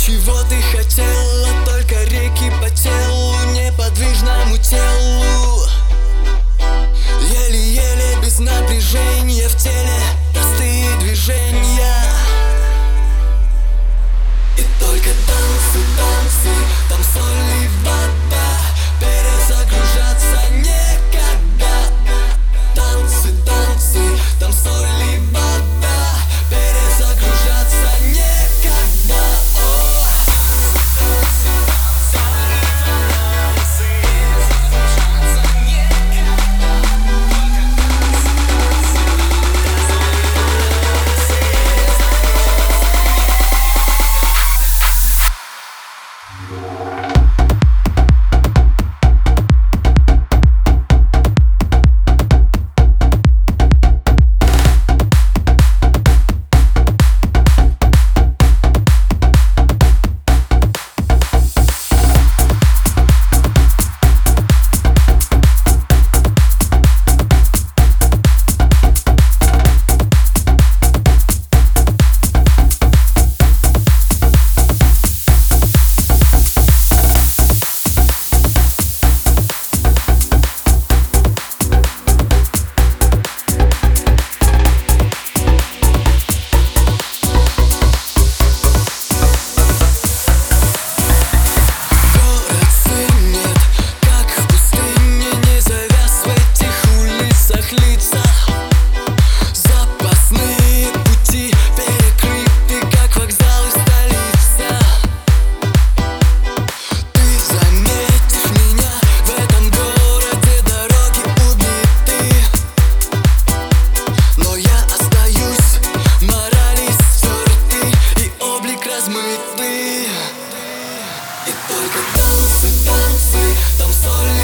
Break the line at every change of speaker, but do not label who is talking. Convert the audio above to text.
Чего ты хотела? Только реки по телу, неподвижному телу. Еле-еле без напряжения в теле, простые движения. И только танцы, танцы, там соль и вода, перезагружаться некогда. Танцы, танцы, там соль и вода, перезагружаться некогда. Запасные пути перекрыты, как вокзалы столица. Ты заметишь меня в этом городе, дороги убиты, но я остаюсь, морали стерты и облик размытый. И только танцы, танцы, там соль